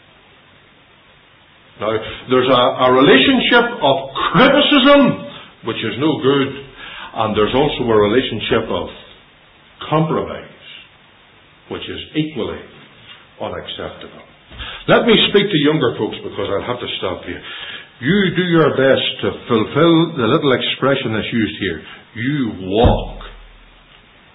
Now, there's a relationship of criticism, which is no good, and there's also a relationship of compromise, which is equally unacceptable. Let me speak to younger folks, because I'll have to stop here. You do your best to fulfill the little expression that's used here. You walk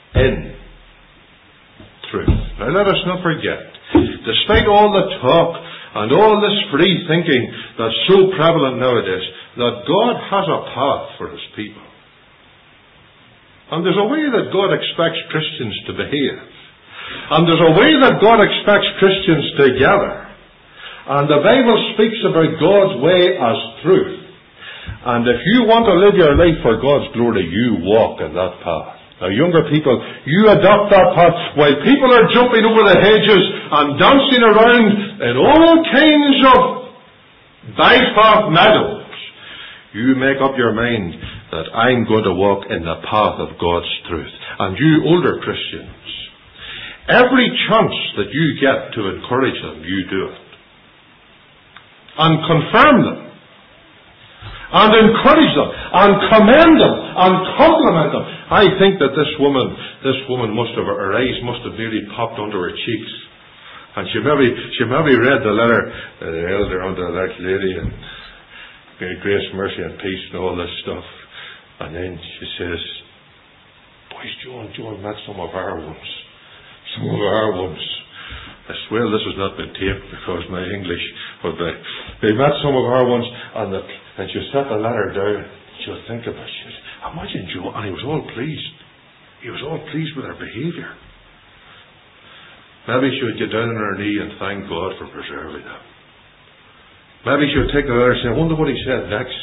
in truth. Now let us not forget, despite all the talk and all this free thinking that's so prevalent nowadays, that God has a path for His people. And there's a way that God expects Christians to behave. And there's a way that God expects Christians to gather. And the Bible speaks about God's way as truth. And if you want to live your life for God's glory, you walk in that path. Now, younger people, you adopt that path while people are jumping over the hedges and dancing around in all kinds of bypath meadows. You make up your mind that I'm going to walk in the path of God's truth. And you older Christians, every chance that you get to encourage them, you do it. And confirm them. And encourage them. And commend them. And compliment them. I think that this woman must have, her eyes must have nearly popped under her cheeks. And she maybe read the letter, the elder unto that lady, and grace, mercy, and peace, and all this stuff. And then she says, boys, John met some of our ones. Some of our ones. I swear this has not been taped because my English, but they met some of our ones, and she set the letter down. She'll think about it. She says, imagine Joe, and he was all pleased. He was all pleased with her behaviour. Maybe she would get down on her knee and thank God for preserving them. Maybe she would take the letter and say, I wonder what he said next.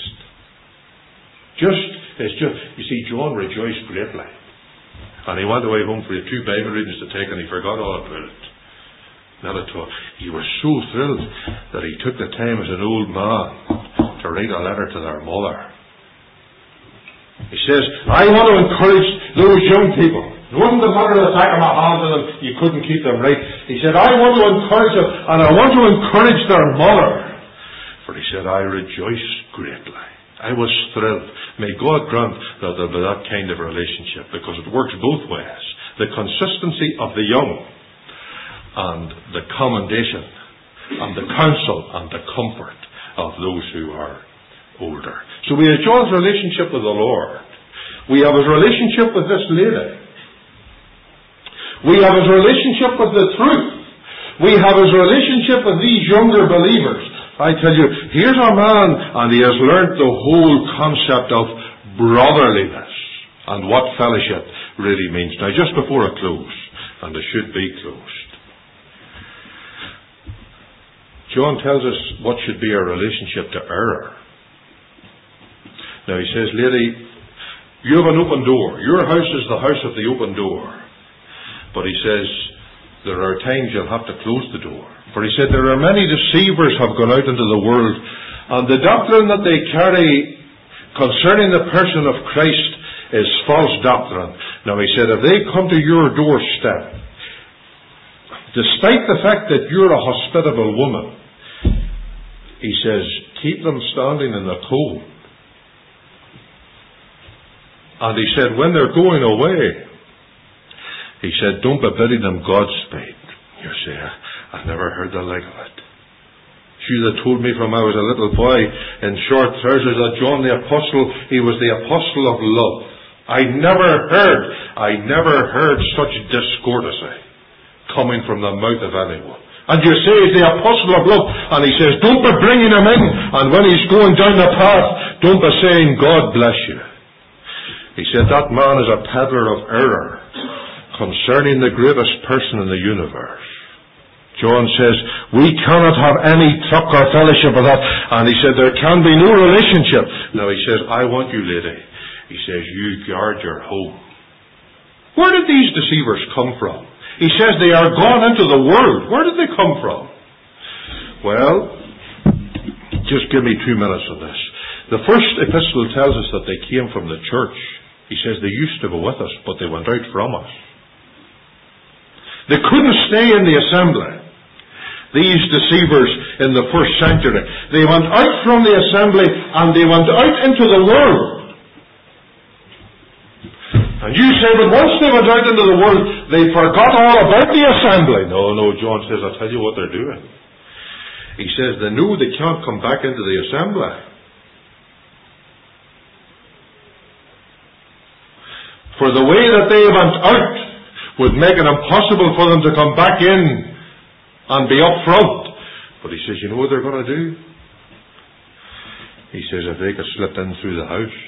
You see, John rejoiced greatly. And he went away home for 2 Bible readings to take, and he forgot all about it. Not at all. He was so thrilled that he took the time as an old man to write a letter to their mother. He says, I want to encourage those young people. It wasn't the matter of the back of my hand to them, you couldn't keep them right. He said, I want to encourage them, and I want to encourage their mother. For he said, I rejoice greatly. I was thrilled. May God grant that there be that kind of relationship, because it works both ways. The consistency of the young, and the commendation, and the counsel, and the comfort of those who are older. So we have John's relationship with the Lord. We have his relationship with this lady. We have his relationship with the truth. We have his relationship with these younger believers. I tell you, here's a man, and he has learnt the whole concept of brotherliness and what fellowship really means. Now, just before I close, and I should be closed, John tells us what should be our relationship to error. Now he says, lady, you have an open door. Your house is the house of the open door. But he says, there are times you'll have to close the door. For he said, there are many deceivers have gone out into the world, and the doctrine that they carry concerning the person of Christ is false doctrine. Now he said, if they come to your doorstep, despite the fact that you're a hospitable woman, he says, keep them standing in the cold. And he said, when they're going away, he said, don't be bidding them Godspeed. You say, I've never heard the like of it. She that told me from I was a little boy in short trousers that John the Apostle, he was the apostle of love. I never heard such discourtesy coming from the mouth of anyone. And you say he's the apostle of love, and he says, don't be bringing him in, and when he's going down the path, don't be saying, God bless you. He said, that man is a peddler of error concerning the greatest person in the universe. John says, we cannot have any truck or fellowship with that. And he said, there can be no relationship. Now he says, I want you, lady. He says, you guard your home. Where did these deceivers come from? He says they are gone into the world. Where did they come from? Well, just give me 2 minutes on this. The first epistle tells us that they came from the church. He says they used to be with us, but they went out from us. They couldn't stay in the assembly. These deceivers in the first century. They went out from the assembly and they went out into the world. And you say, but once they went out into the world, they forgot all about the assembly. No, John says, I'll tell you what they're doing. He says, they know they can't come back into the assembly. For the way that they went out would make it impossible for them to come back in and be up front. But he says, you know what they're going to do? He says, if they could slip in through the house,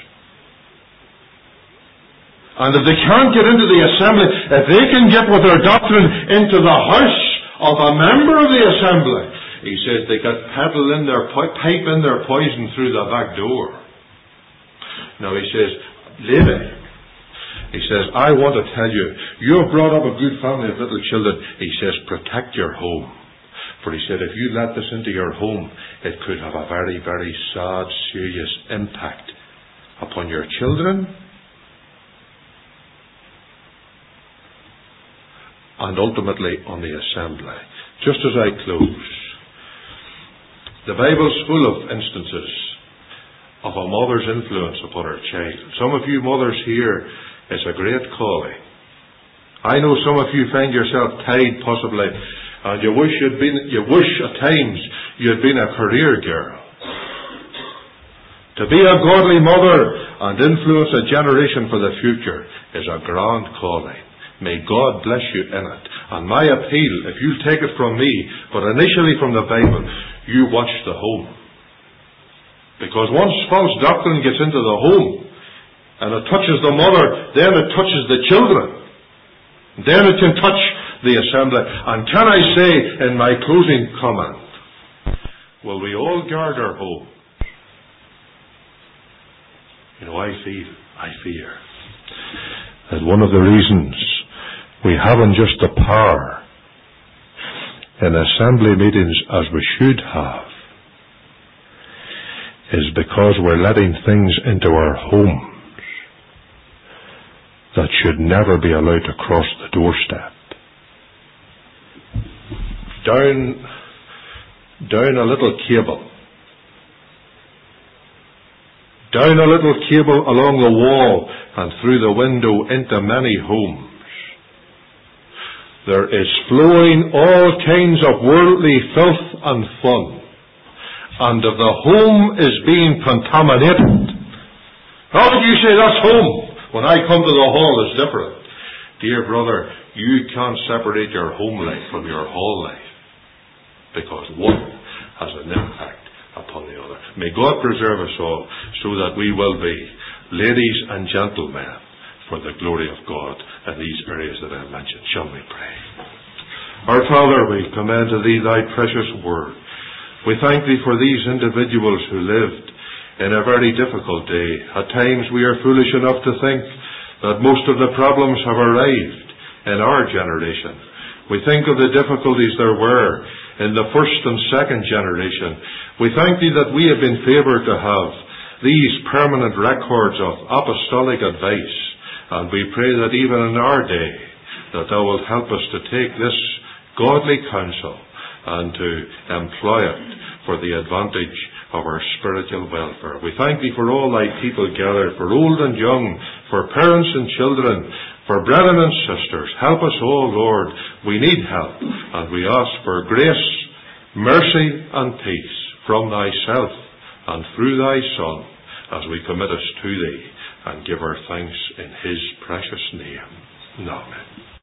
and if they can't get into the assembly, if they can get with their doctrine into the house of a member of the assembly, he says they could peddle in their pipe in their poison through the back door. Now he says, lady, he says, I want to tell you, you've brought up a good family of little children. He says, protect your home. For he said, if you let this into your home, it could have a very, very sad, serious impact upon your children and ultimately on the assembly. Just as I close, the Bible's full of instances of a mother's influence upon her child. Some of you mothers here, it's a great calling. I know some of you find yourself tied possibly, and you wish at times you had been a career girl. To be a godly mother and influence a generation for the future is a grand calling. May God bless you in it. And my appeal, if you'll take it from me, but initially from the Bible, you watch the home. Because once false doctrine gets into the home, and it touches the mother, then it touches the children. Then it can touch the assembly. And can I say in my closing comment, will we all guard our home? You know, I fear that one of the reasons we haven't just the power in assembly meetings as we should have is because we're letting things into our homes that should never be allowed to cross the doorstep. Down a little cable. Down a little cable along the wall and through the window into many homes. There is flowing all kinds of worldly filth and fun. And if the home is being contaminated, how would you say that's home? When I come to the hall, it's different. Dear brother, you can't separate your home life from your hall life, because one has an impact upon the other. May God preserve us all so that we will be ladies and gentlemen for the glory of God in these areas that I mentioned. Shall we pray? Our Father, we commend to Thee Thy precious word. We thank Thee for these individuals who lived in a very difficult day. At times we are foolish enough to think that most of the problems have arrived in our generation. We think of the difficulties there were in the first and second generation. We thank Thee that we have been favoured to have these permanent records of apostolic advice. And we pray that even in our day, that Thou wilt help us to take this godly counsel and to employ it for the advantage of our spiritual welfare. We thank Thee for all Thy people gathered, for old and young, for parents and children, for brethren and sisters. Help us all, Lord. We need help, and we ask for grace, mercy, and peace from Thyself and through Thy Son as we commit us to Thee and give our thanks in His precious name. Amen.